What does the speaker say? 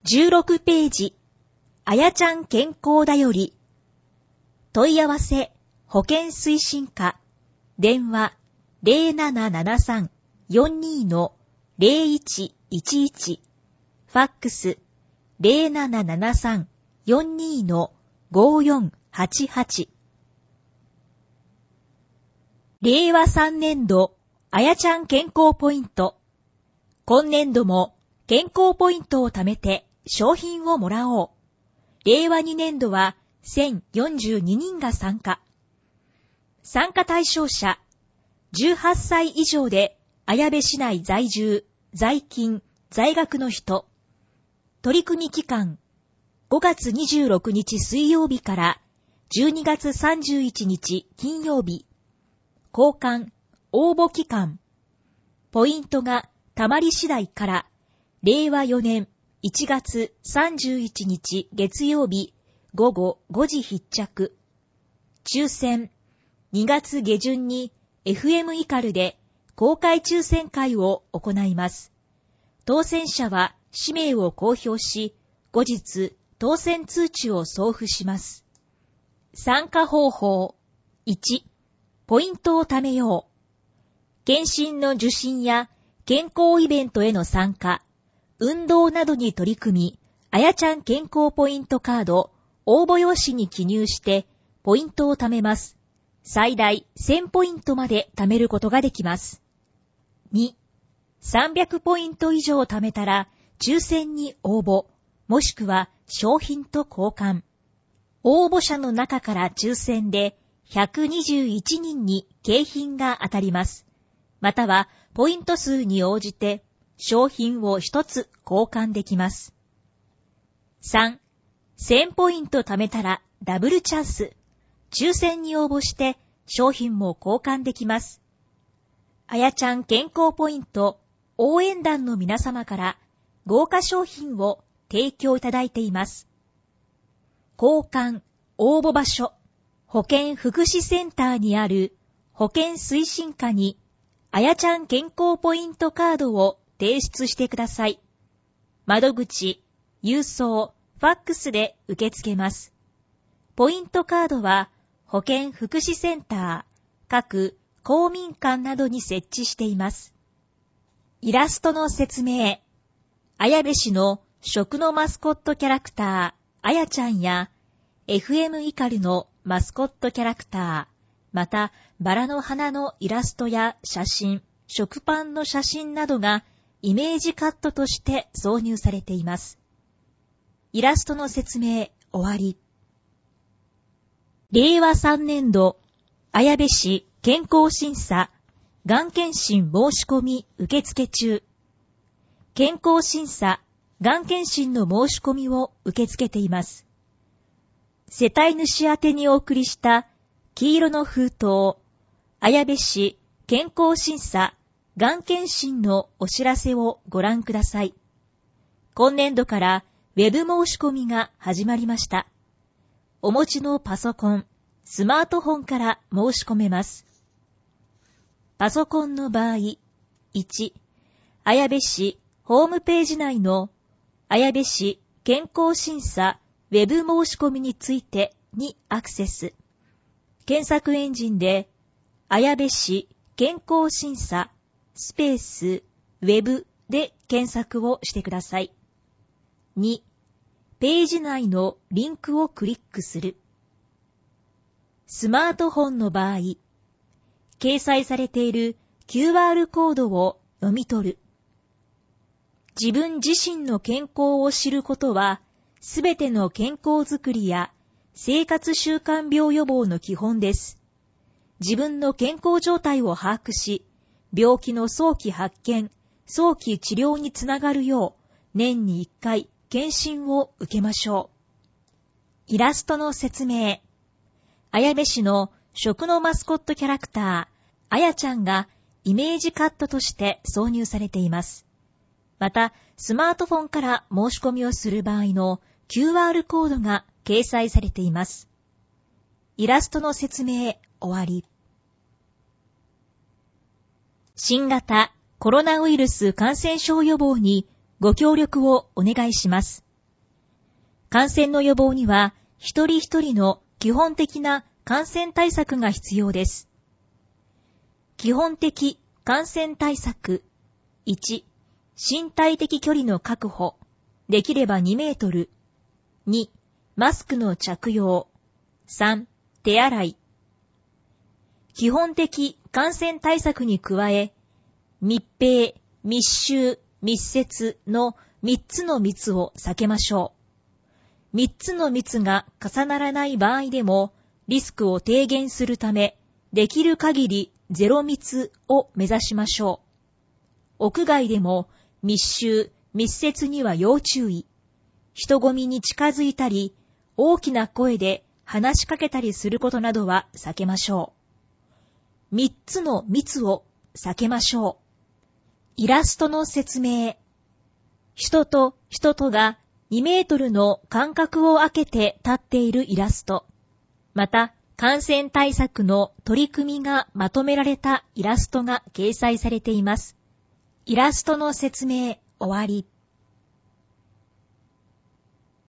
16ページ、あやちゃん健康だより。問い合わせ、保健推進課、電話 0773-42-0111、ファックス 0773-42-5488。令和3年度、あやちゃん健康ポイント。今年度も健康ポイントを貯めて商品をもらおう。令和2年度は1042人が参加。参加対象者、18歳以上で綾部市内在住、在勤、在学の人。取り組み期間、5月26日水曜日から12月31日金曜日。交換、応募期間。ポイントがたまり次第から令和4年1月31日月曜日午後5時必着。抽選、2月下旬に FM イカルで公開抽選会を行います。当選者は氏名を公表し、後日当選通知を送付します。参加方法。1、ポイントを貯めよう。検診の受診や健康イベントへの参加、運動などに取り組み、あやちゃん健康ポイントカード、応募用紙に記入して、ポイントを貯めます。最大1000ポイントまで貯めることができます。2、300ポイント以上貯めたら、抽選に応募、もしくは商品と交換。応募者の中から抽選で、121人に景品が当たります。または、ポイント数に応じて、商品を一つ交換できます。3、1000ポイント貯めたらダブルチャンス。抽選に応募して商品も交換できます。あやちゃん健康ポイント応援団の皆様から豪華商品を提供いただいています。交換、応募場所、保健福祉センターにある保健推進課にあやちゃん健康ポイントカードを提出してください。窓口、郵送、ファックスで受け付けます。ポイントカードは保健福祉センター、各公民館などに設置しています。イラストの説明。綾部市の食のマスコットキャラクター、あやちゃんや FM イカルのマスコットキャラクター、またバラの花のイラストや写真、食パンの写真などがイメージカットとして挿入されています。イラストの説明終わり。令和3年度、綾部市健康審査、がん検診申し込み受付中。健康審査、がん検診の申し込みを受け付けています。世帯主宛てにお送りした黄色の封筒、綾部市健康審査、がん検診のお知らせをご覧ください。今年度からウェブ申し込みが始まりました。お持ちのパソコン、スマートフォンから申し込めます。パソコンの場合、1、綾部市ホームページ内の綾部市健康審査ウェブ申し込みについてにアクセス。検索エンジンで綾部市健康審査スペースウェブで検索をしてください。2、ページ内のリンクをクリックする。スマートフォンの場合、掲載されている QR コードを読み取る。自分自身の健康を知ることは、すべての健康づくりや生活習慣病予防の基本です。自分の健康状態を把握し、病気の早期発見、早期治療につながるよう、年に1回検診を受けましょう。イラストの説明。綾部市の食のマスコットキャラクター、あやちゃんがイメージカットとして挿入されています。また、スマートフォンから申し込みをする場合の QR コードが掲載されています。イラストの説明終わり。新型コロナウイルス感染症予防にご協力をお願いします。 感染の予防には一人一人の基本的な感染対策が必要です。基本的感染対策。1、身体的距離の確保。できれば2メートル。2、マスクの着用。3、手洗い。基本的感染対策に加え、密閉、密集、密接の3つの密を避けましょう。3つの密が重ならない場合でも、リスクを低減するため、できる限りゼロ密を目指しましょう。屋外でも密集、密接には要注意。人混みに近づいたり、大きな声で話しかけたりすることなどは避けましょう。3つの密を避けましょう。イラストの説明。人と人とが2メートルの間隔を空けて立っているイラスト。また、感染対策の取り組みがまとめられたイラストが掲載されています。イラストの説明終わり。